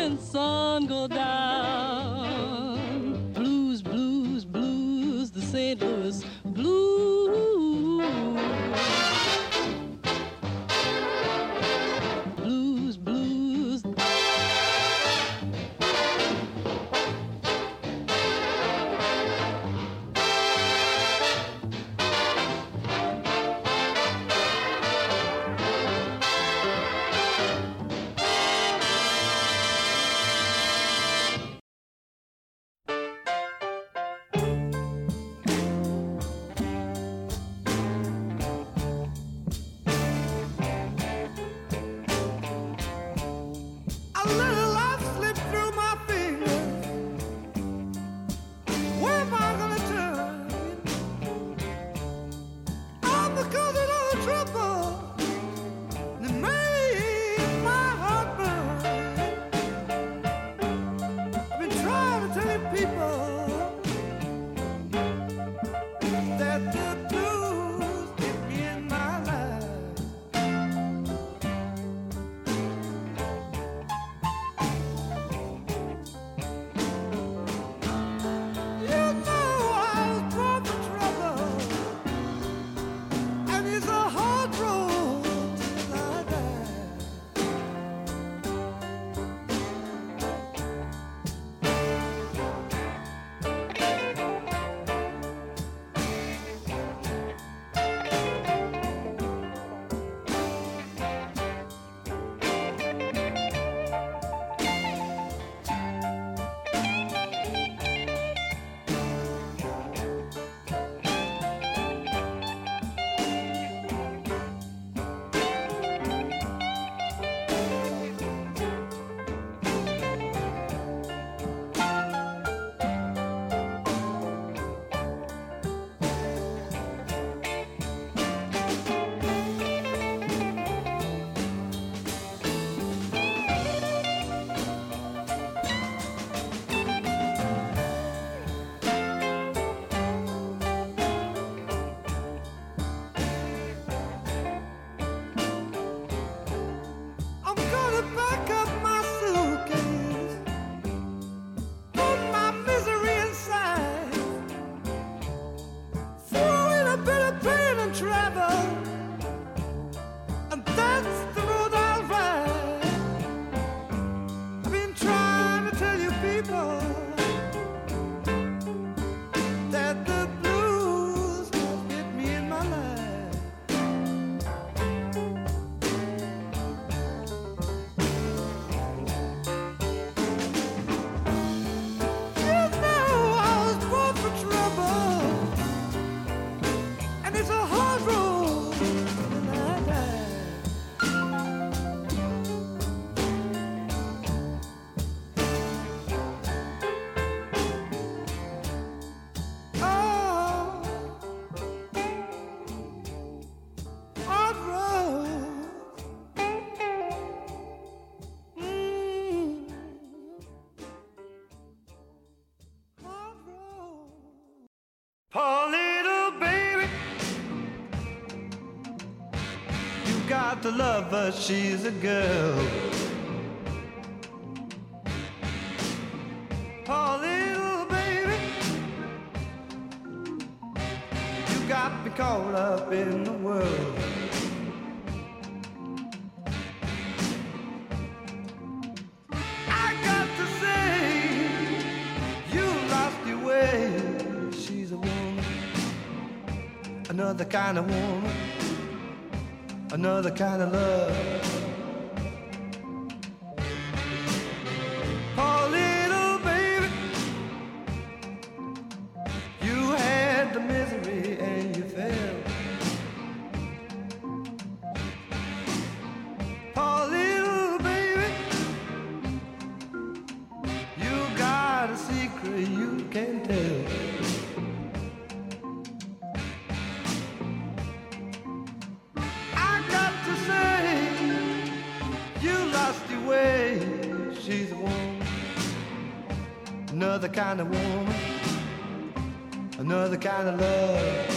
morning sun go down. Blues, blues, blues, the St. Louis blues. Blues, blues. A little life slipped through my fingers. Where am I gonna turn? All because of all the trouble that made my heart burn. I've been trying to tell you people that the blues hit me in my life. You know I was born for trouble, and it's a hard road till I die. I'm gonna pack up my suitcase, put my misery inside, throw in a bit of pain and travel, and that's the road I'll ride. I've been trying to tell you people that the blues have hit me in my life. You know I was born for trouble, and it's a hard road till I die. Oh, hard road. Hard road. Poor little baby, you got to love her, she's a girl. Poor little baby, you got me caught up in the world. I got to say, you lost your way. She's a woman, another kind of woman, another kind of love. Poor little baby, you had the misery and you fell. Poor little baby, you got a secret you can't tell. I got to say, you lost your way. She's a woman, another kind of woman, another kind of love.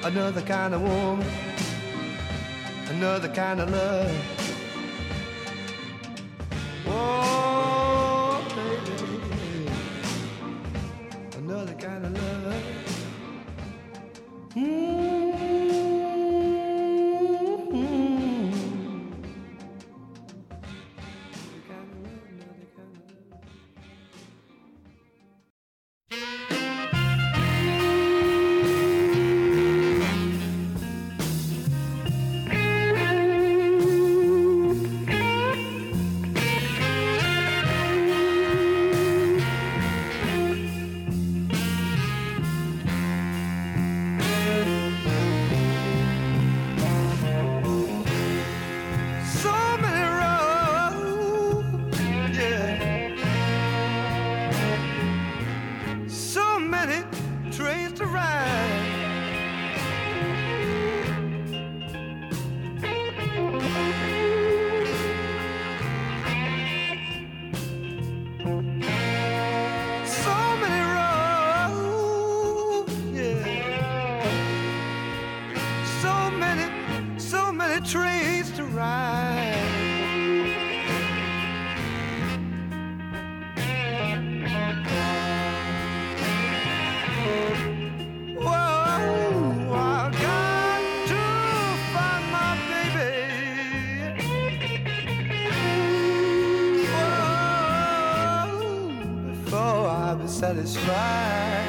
another kind of woman, another kind of love. Oh, baby, another kind of love. Trains to ride. Whoa, I got to find my baby. Whoa, before I be satisfied.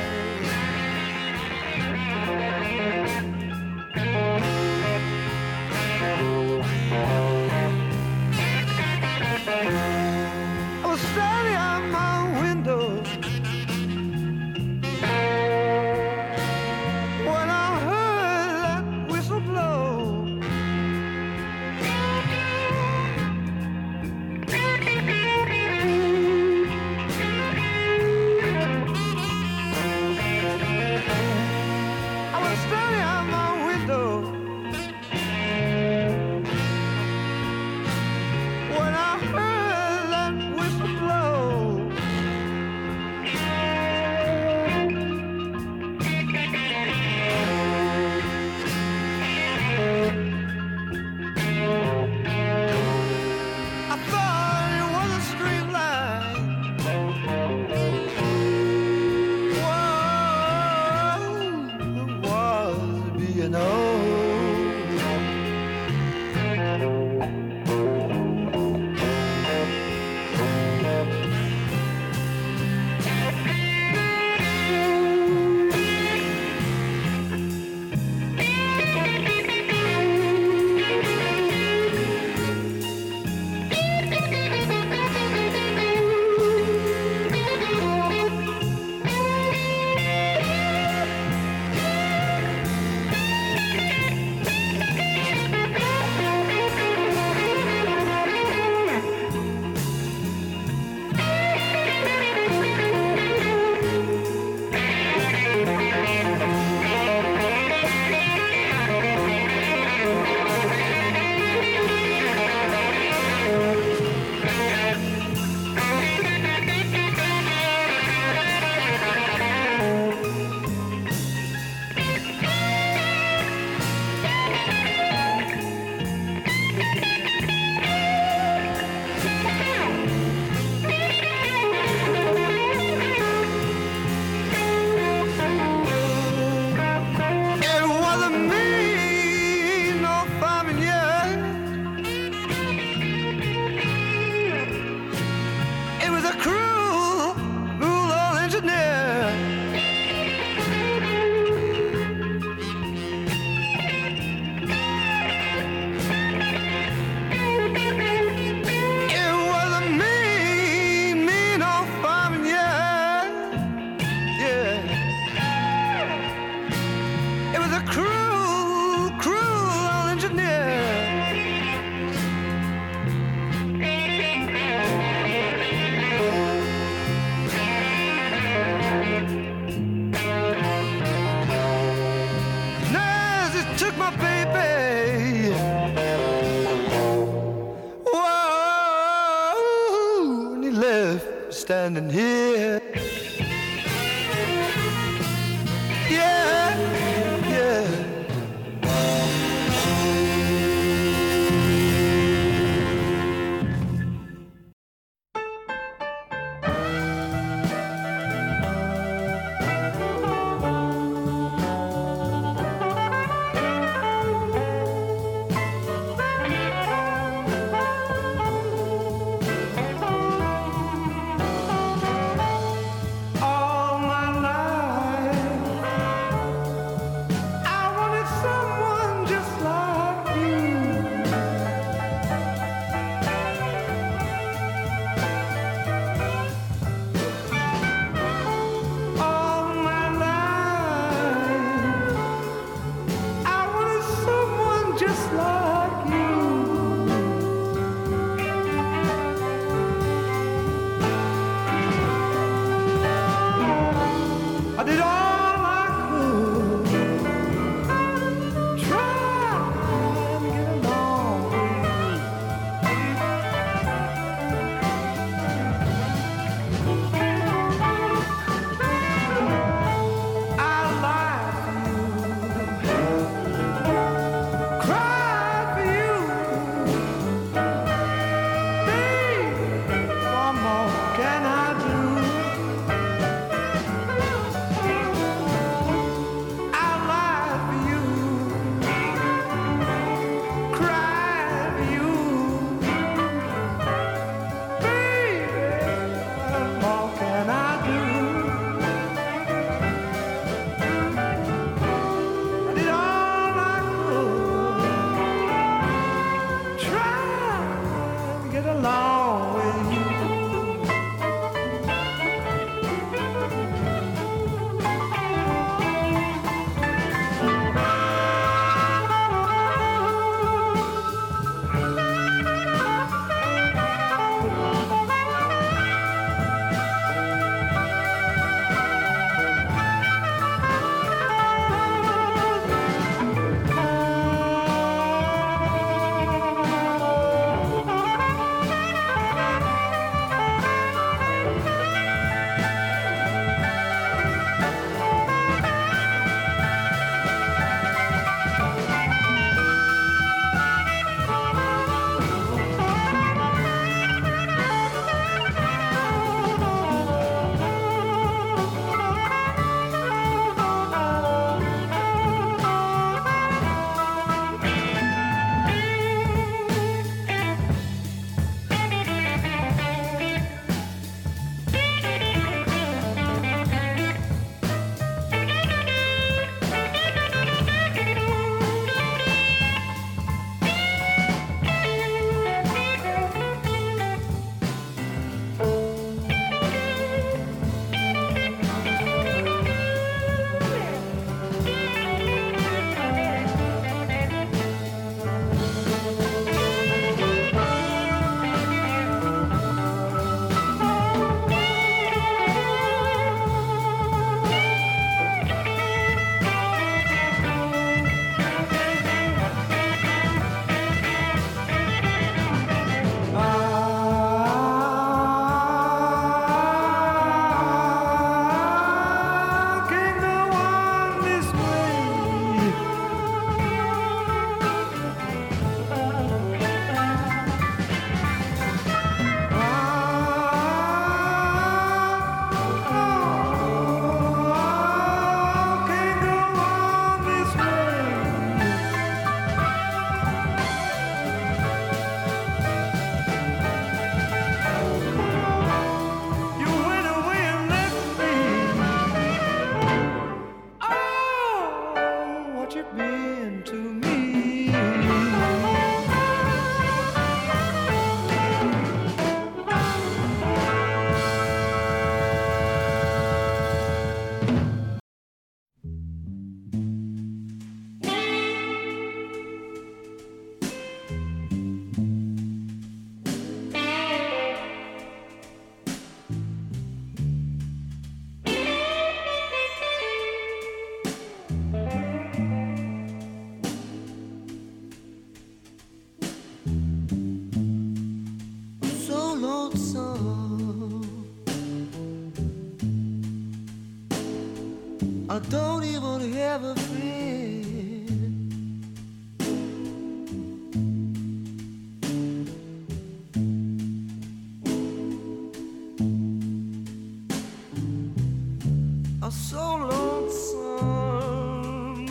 I was standing out my window when I heard that whistle blow. I was standing out my window when I heard that whistle blow. I thought it was a street light. Whoa, it was B&O. standing here. Yeah, yeah. along with you. I don't even have a friend. I'm so lonesome.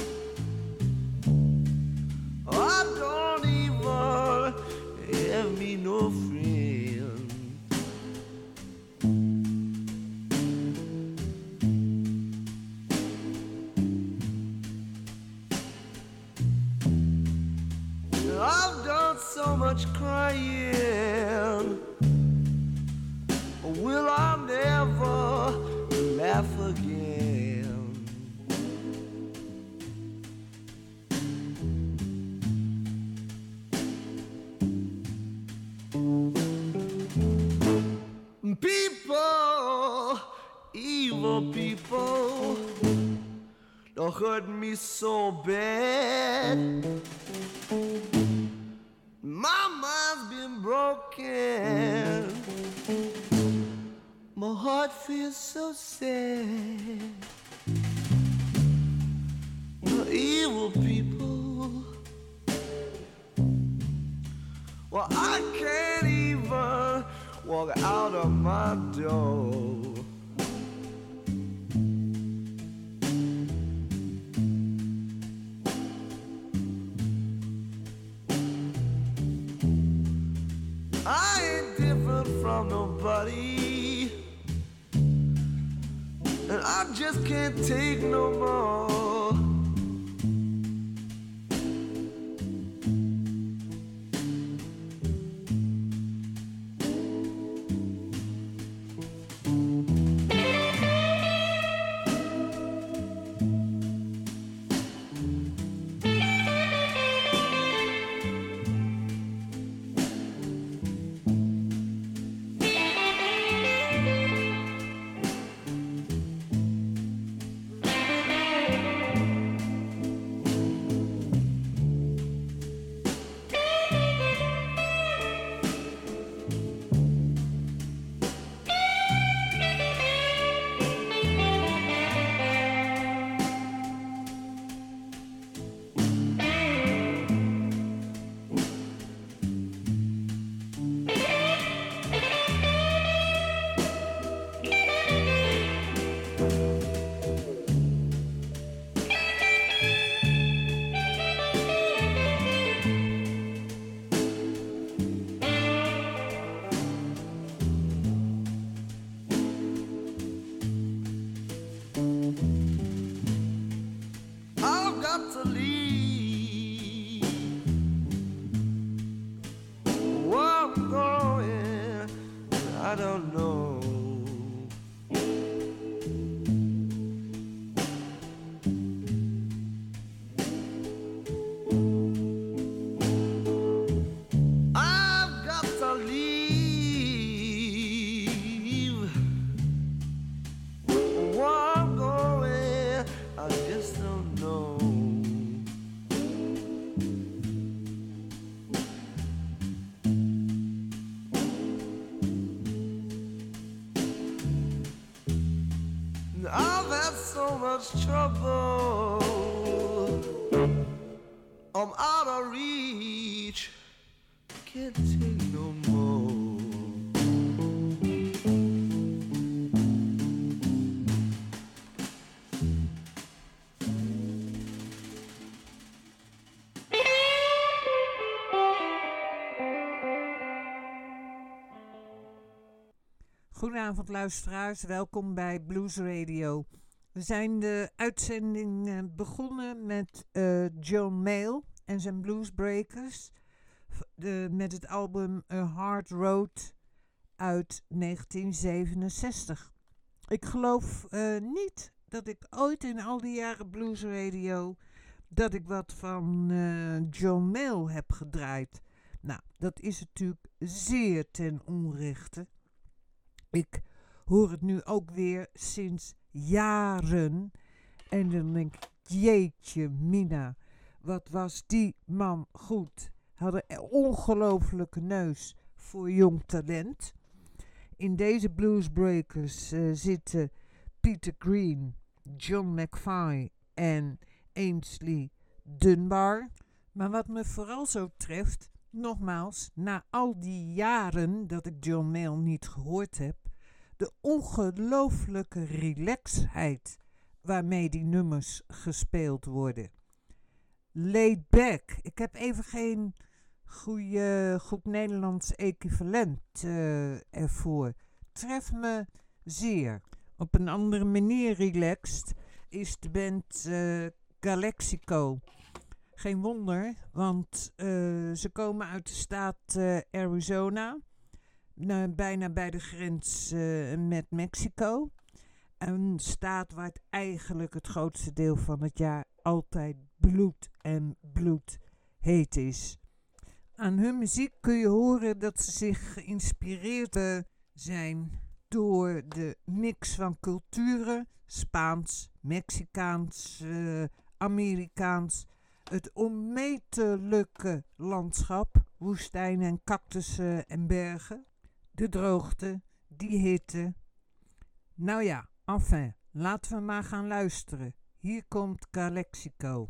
I don't even have me no friend. I've done so much crying. Will I never laugh again? People, evil people, don't hurt me so bad. My mind's been broken. My heart feels so sad. The evil people, well, I can't even walk out of my door. I ain't different from nobody, and I just can't take no more. I don't know. I've got to leave. Where I'm going, I just don't know. I've had so much trouble. I'm out of reach. Can't take no more. Goedenavond luisteraars, welkom bij Blues Radio. We zijn de uitzending begonnen met John Mayall en zijn Bluesbreakers met het album A Hard Road uit 1967. Ik geloof niet dat ik ooit in al die jaren Blues Radio dat ik wat van John Mayall heb gedraaid. Nou, dat is natuurlijk zeer ten onrechte. Ik hoor het nu ook weer sinds jaren. En dan denk ik, jeetje mina, wat was die man goed. Had een ongelofelijke neus voor jong talent. In deze Bluesbreakers zitten Peter Green, John McVie en Ainsley Dunbar. Maar wat me vooral zo treft, nogmaals, na al die jaren dat ik John Mayall niet gehoord heb, de ongelooflijke relaxedheid waarmee die nummers gespeeld worden. Laid back. Ik heb even geen goed Nederlands equivalent ervoor. Treft me zeer. Op een andere manier relaxed is de band Calexico. Geen wonder, want ze komen uit de staat Arizona. Bijna bij de grens met Mexico. Een staat waar het eigenlijk het grootste deel van het jaar altijd bloedheet is. Aan hun muziek kun je horen dat ze zich geïnspireerd zijn door de mix van culturen. Spaans, Mexicaans, Amerikaans. Het onmetelijke landschap, woestijnen en cactussen en bergen. De droogte, die hitte. Nou ja, enfin, laten we maar gaan luisteren. Hier komt Calexico.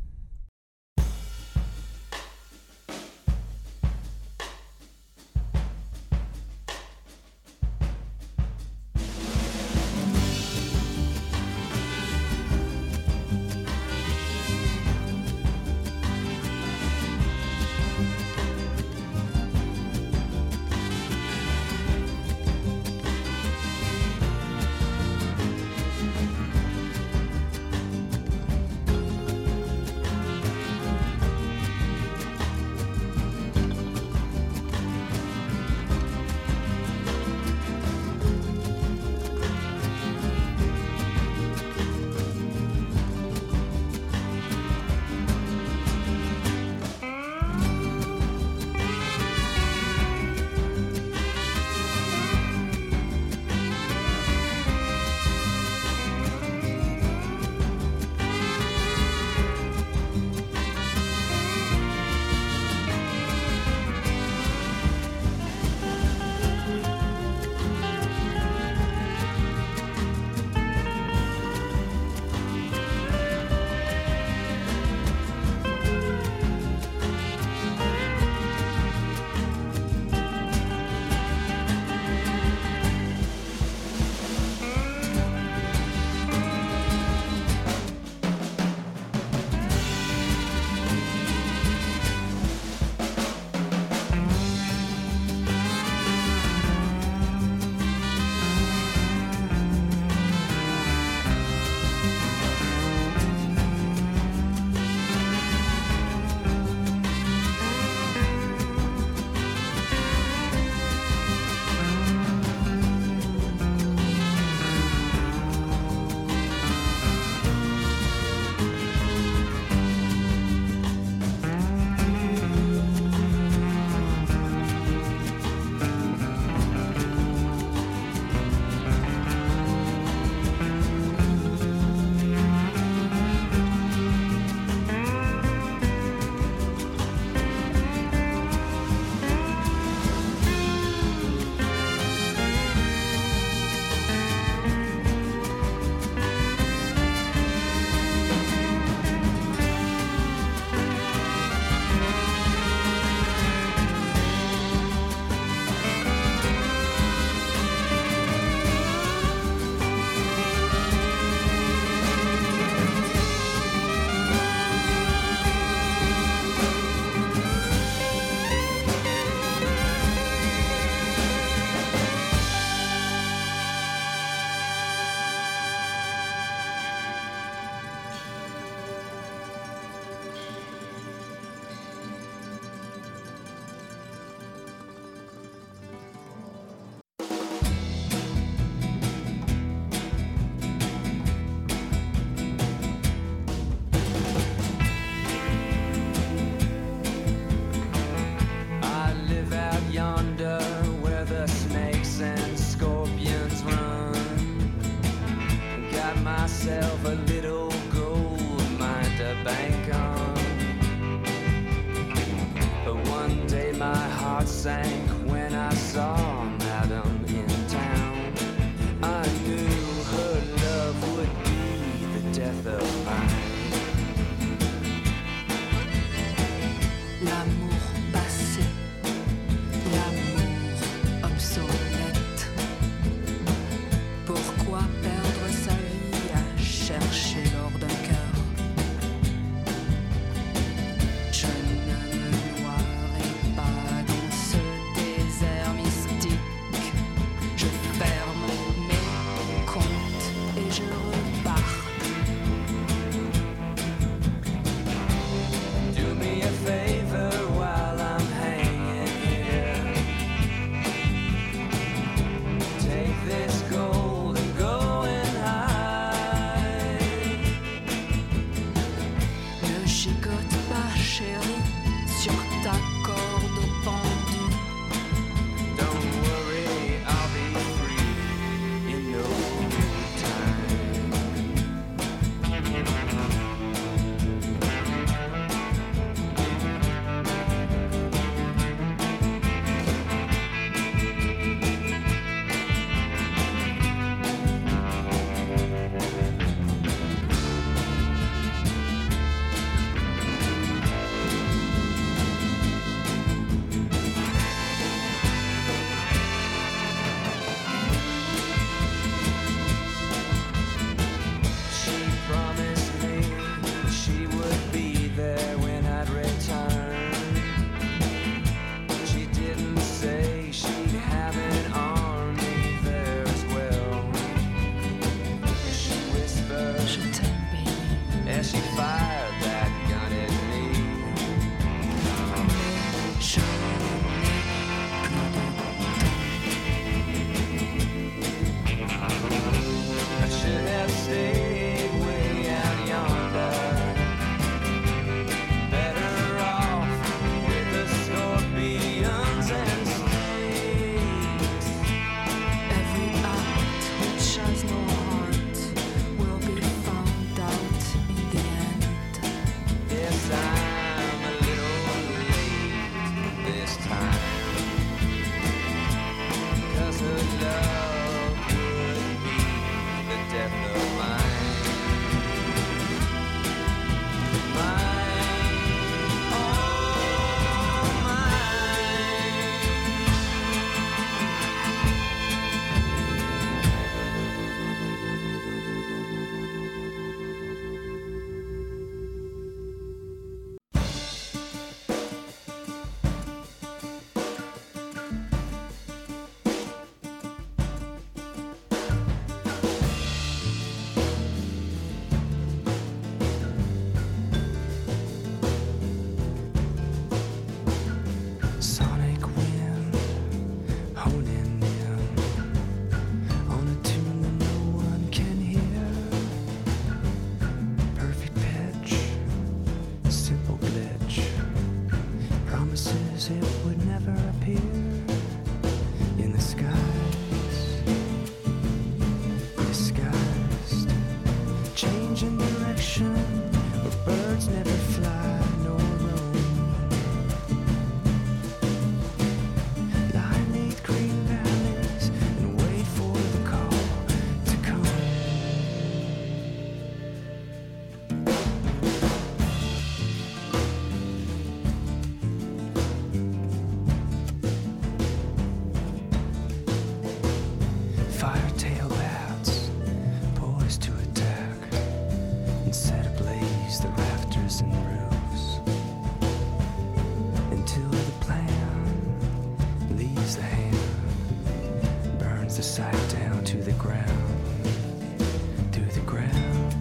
to sight down to the ground, to the ground.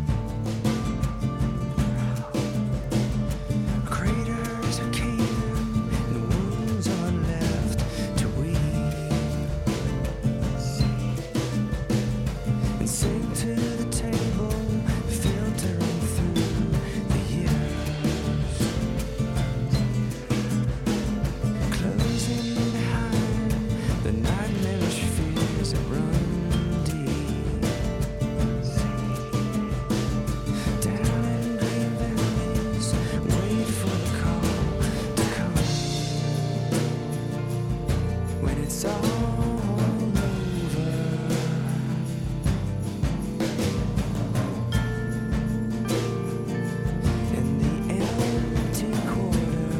Craters are caving and wounds are left to weep and sink to the table, filtering through the years, closing behind the nightmarish fears that run deep. Down in green valleys, wait for the call to come. When it's all over, and the empty quarter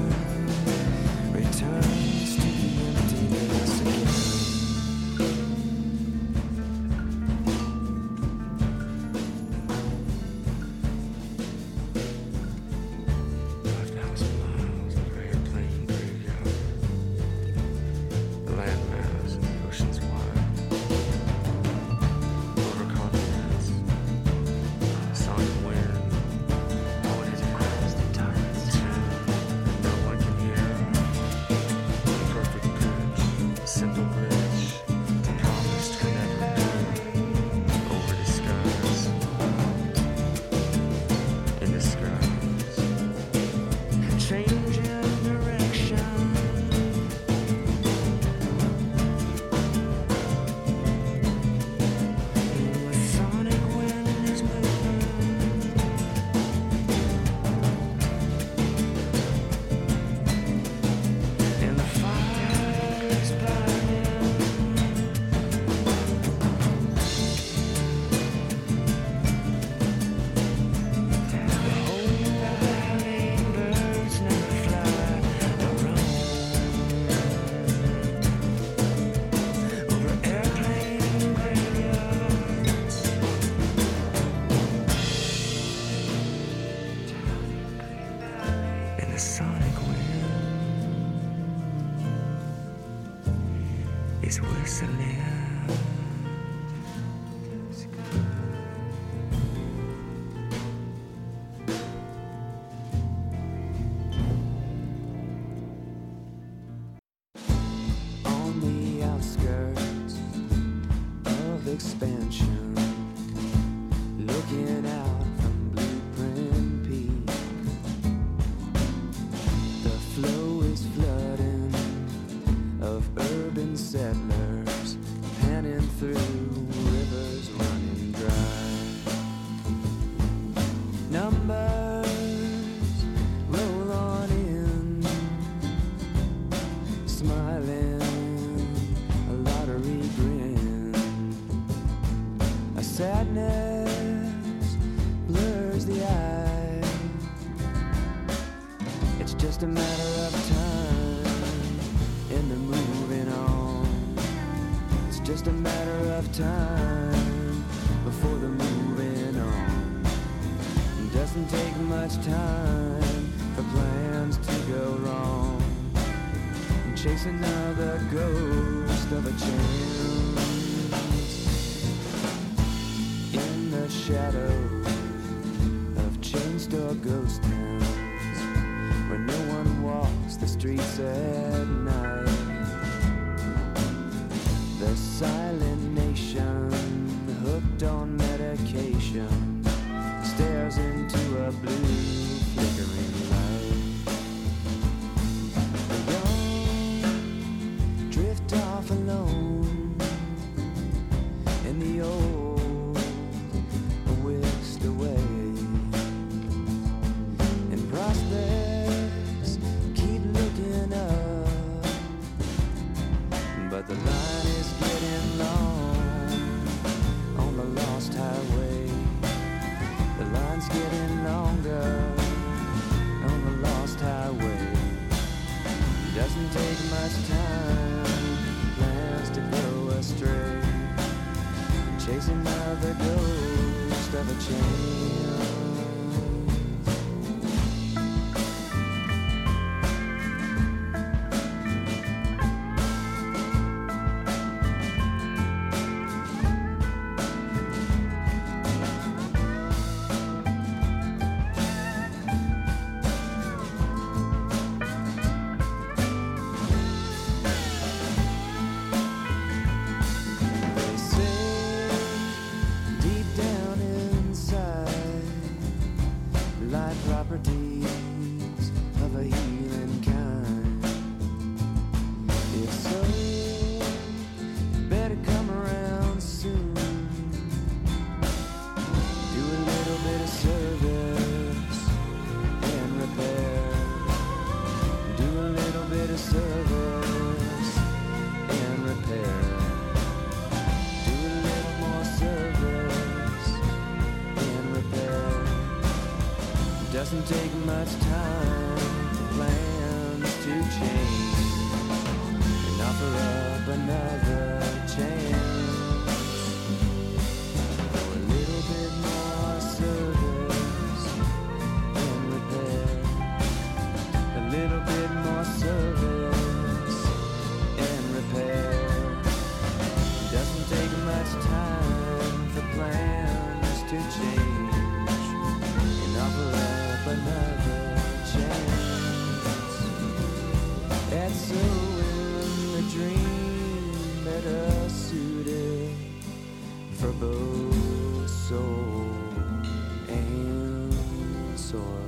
returns to the emptiness again. I've miles and miles of airplane graveyard, the landmass and the oceans wide, over continents, sonic wind, all it has the tyrants tune, no one can hear, perfect pitch, simple bridge, the promised could never be, over the skies, in the skies. Changing direction, the sonic wind is moving, and the fire is burning. The whole valley birds never fly around over airplane graveyards. And the sonic wind is whistling. On the outskirts of expansion, looking out from Blueprint Peak, the flow is flooding of urban settlers, panning through rivers running dry. Numbers roll on in, smiling, a lottery grin. A sadness blurs the eye. It's just a matter of time in the moving on. It's just a matter of time before the moving on. It doesn't take much time for plans to go wrong. Chase another ghost of a chance in the shadows of chain store ghost towns, where no one walks the streets at night. The silent nation, hooked on medication, stares into a blue flickering light. The young drift off alone, and the old are whisked away. And prospects keep looking up, but the line is getting long on the lost highway. The line's getting longer on the lost highway. Doesn't take much time, plans to go astray, chasing another ghost of a chance. doesn't take much time for plans to change and offer up another chance for a little bit more service and repair, a little bit more service and repair. It doesn't take much time for plans to change and offer up another chance. And so when the dream better suited for both soul and soil.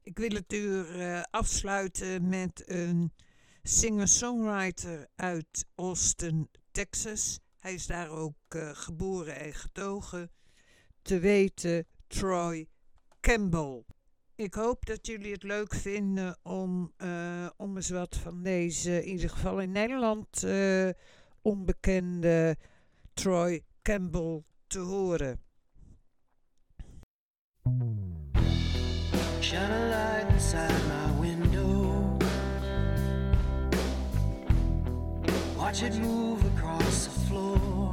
Ik wil het uur afsluiten met een singer-songwriter uit Austin, Texas. Hij is daar ook geboren en getogen. Te weten Troy Campbell. Ik hoop dat jullie het leuk vinden om eens wat van deze, in ieder geval in Nederland, onbekende Troy Campbell te horen. Shine a light inside my window. Watch it move across the floor.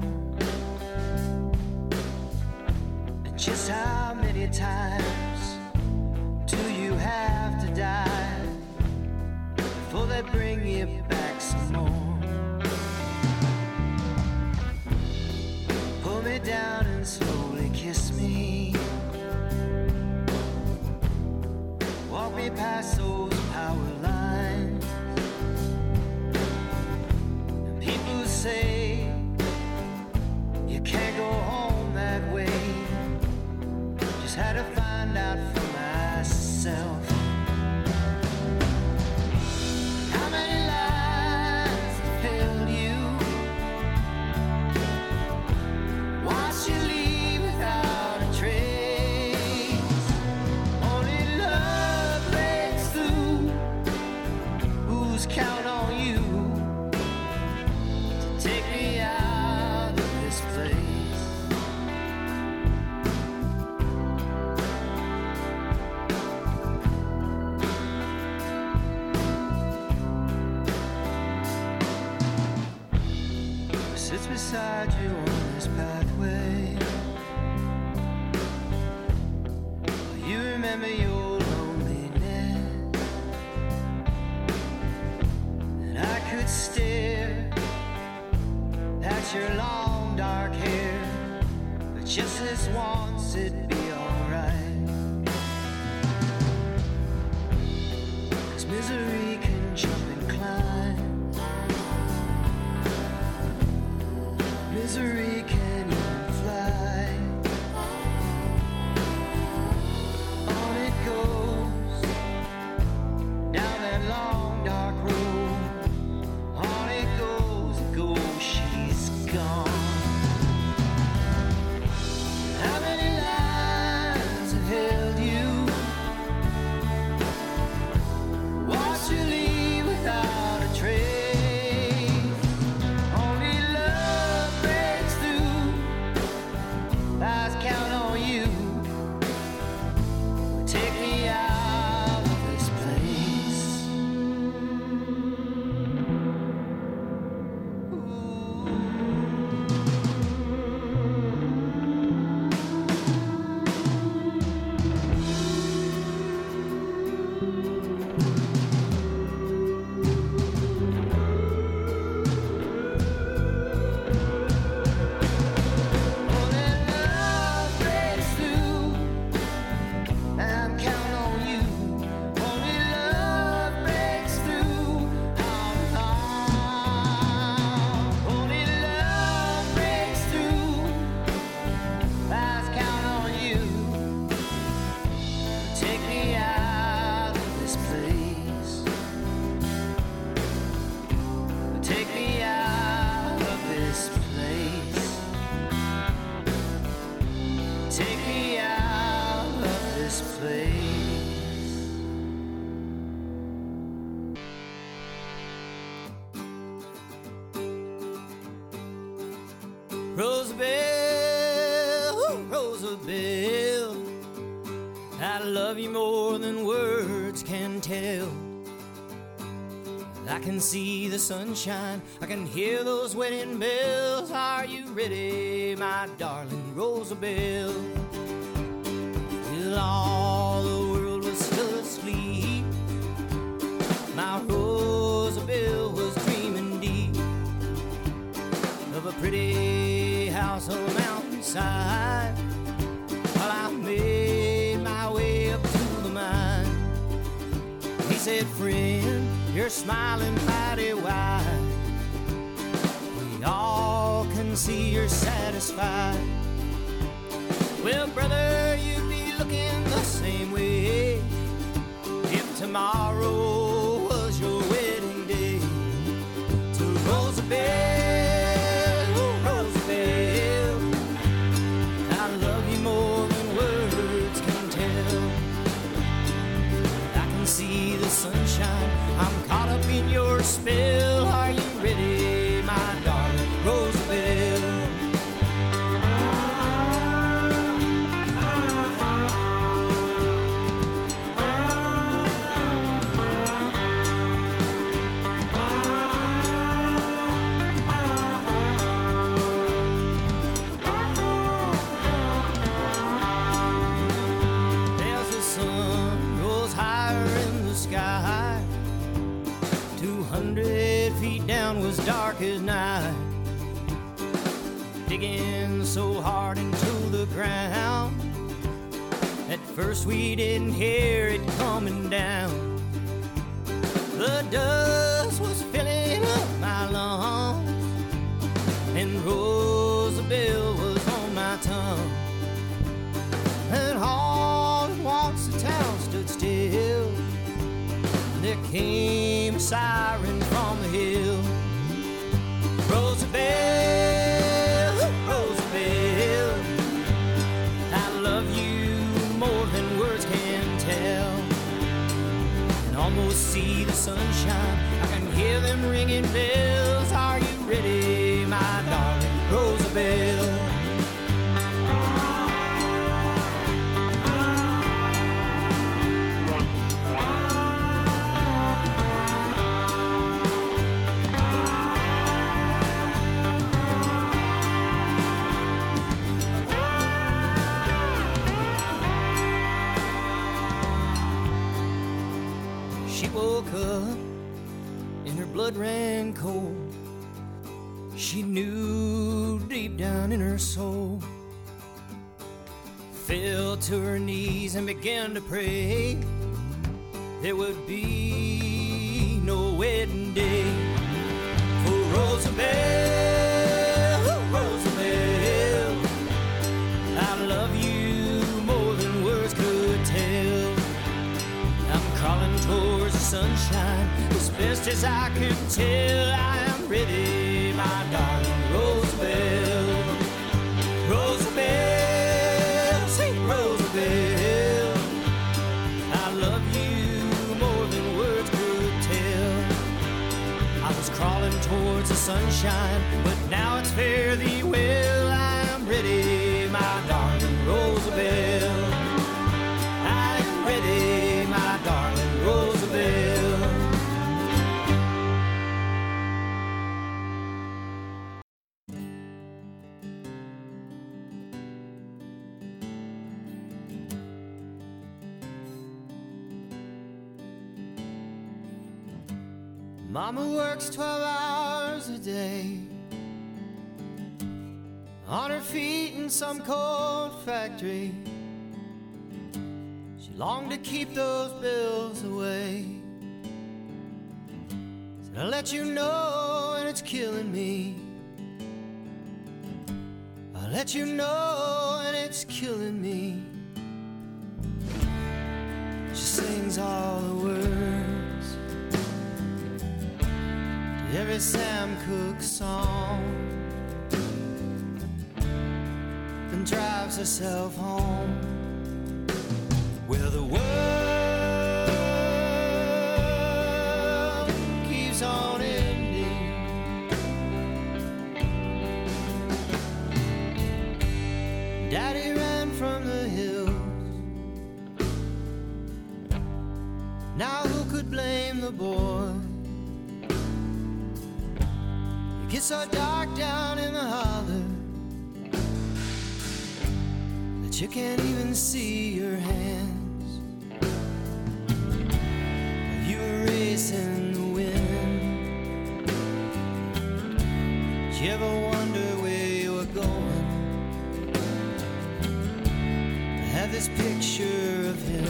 And just how many times do you have to die before they bring you back some more? Pull me down and slowly kiss me. Walk me past those power lines. And people say you can't go home that way. Just had to find out for myself. How many lies have failed you? Watch you leave without a trace. Only love breaks through. Who's count on you to take me out of this place? Sits beside you on this pathway. You remember your loneliness, and I could stare at your long dark hair, but just this once it'd be alright. 'Cause misery can jump and climb. Misery can even fly. On it goes, down that long dark road. On it goes, she's gone. How many lives have held you? Watch you leave without a trace. Only love breaks through. Eyes count on you. Take me out of this place. Only love breaks through. I'm counting on you. Only love breaks through. Only love breaks through. Eyes count on you. Take me out of this place. Take me out of this place. Take me out of this place. Rosabelle, Rosabelle, I love you more than words can tell. I can see the sunshine, I can hear those wedding bells. Are you ready, my darling Rosabelle? Till all the world was still asleep, my Rosabelle was dreaming deep of a pretty house on a mountainside, while I made my way up to the mine. He said, friend, you're smiling mighty wide. We all can see you're satisfied. Well, brother, you'd be looking the same way tomorrow was your wedding day. To Roosevelt, Roosevelt, I love you more than words can tell. I can see the sunshine, I'm caught up in your spell. Are you ready, my darling Roosevelt? As the sun goes higher in the sky, 200 feet down was dark as night. Digging so hard into the ground, at first we didn't hear it coming down. The dust was filling up my lungs, and Roosevelt was on my tongue. And all at once the town stood still. There came a siren from the hill. Roosevelt, Roosevelt, I love you more than words can tell. I can almost see the sunshine, I can hear them ringing bells. Are you ready, my darling Roosevelt? She woke up and her blood ran cold. She knew deep down in her soul. Fell to her knees and began to pray. There would be no wedding day for Roosevelt, Roosevelt. I love you more than words could tell. I'm crawling towards the sunshine as best as I can tell. I am ready, my darling Roosevelt. Roosevelt, St. Roosevelt, I love you more than words could tell. I was crawling towards the sunshine, but now it's fare thee well. I am ready, my darling Roosevelt. I am ready, my darling Roosevelt. Mama works 12 hours a day, on her feet in some cold factory. She longed to keep those bills away. Said, I'll let you know, and it's killing me. I'll let you know, and it's killing me. She sings all the words to every Sam Cooke song, then drives herself home. Well, the world keeps on ending. Daddy ran from the hills. Now who could blame the boy? It gets so dark down in the holler that you can't even see your hands. You were racing the wind. Did you ever wonder where you were going? I have this picture of him.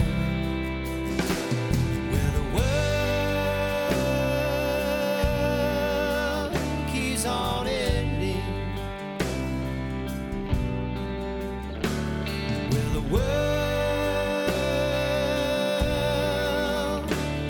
On ending. Well, the world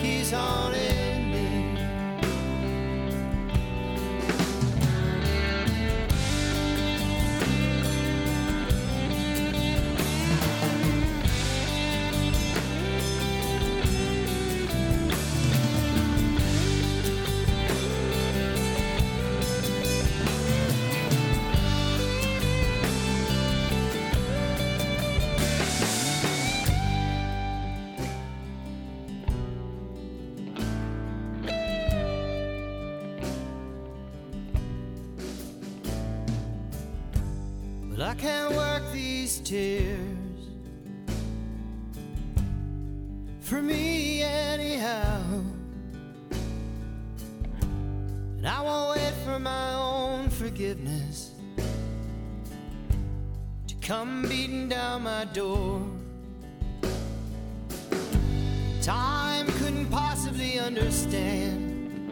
can't work these tears for me anyhow. And I won't wait for my own forgiveness to come beating down my door. Time couldn't possibly understand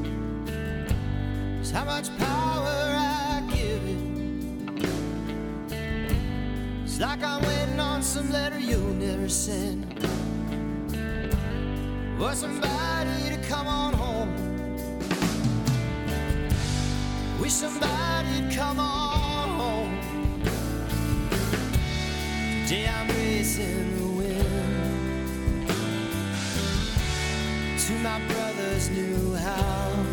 just how much power I give it. It's like I'm waiting on some letter you'll never send, or somebody to come on home. Wish somebody'd come on home. Today I'm racing the wind to my brother's new house.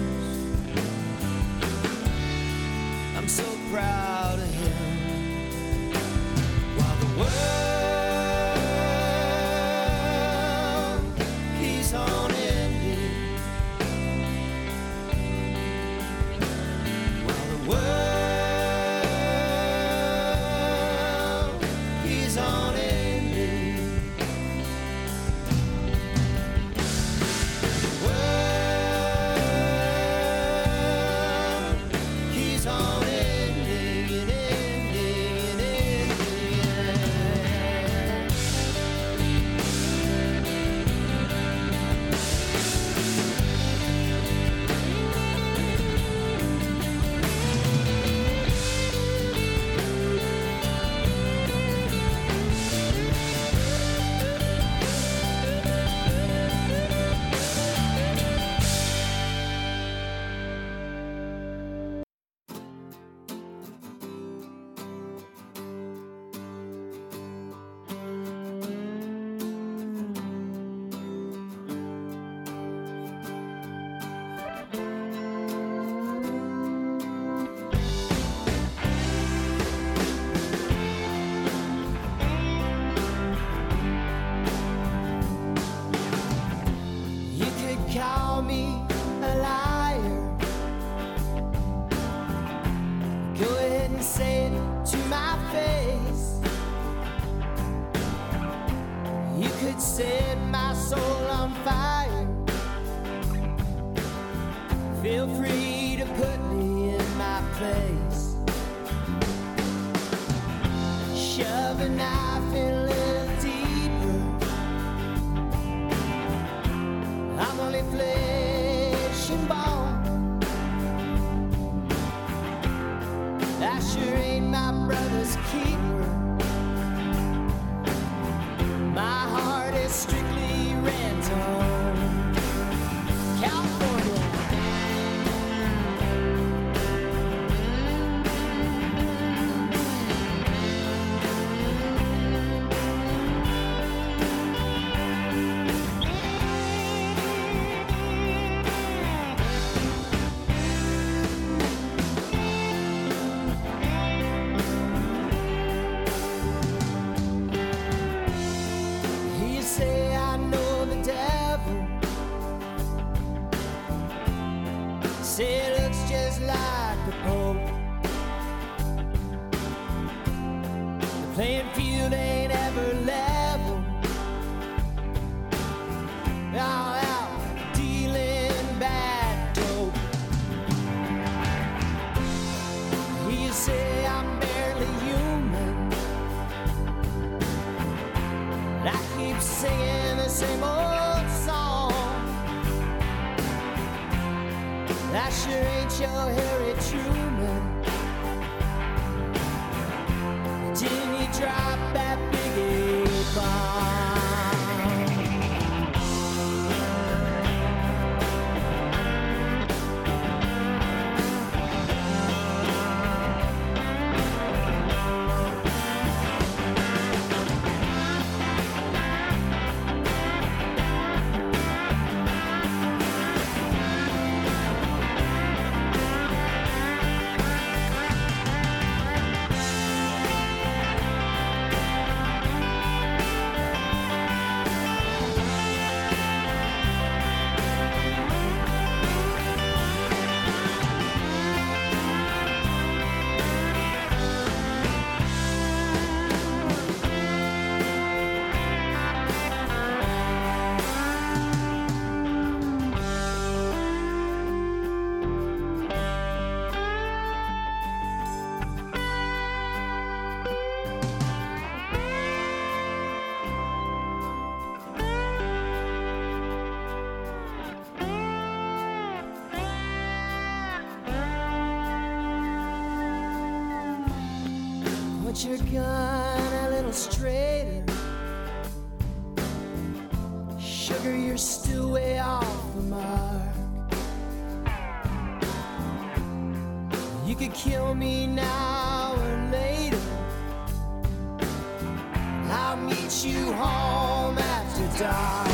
I'm so proud of him. While the world keeps on ending, while the world keeps on ending, the world keeps on ending and ending and ending. You could call me a liar. Go ahead and say it to my face. You could set my soul on fire. Feel free to put me in my place. Shove a knife in a little deeper. I'm only flesh and bone. I sure ain't my brother's keeper. My heart is strictly rental. California. You say I know the devil. Say it looks just like the Pope. The playing field ain't ever level. Out dealing bad dope. You say I'm barely human. I keep singing the same old song. I sure ain't your Harry Truman. Didn't he drop that big bomb? point your gun a little straighter. Sugar, you're still way off the mark. You could kill me now or later. I'll meet you home after dark.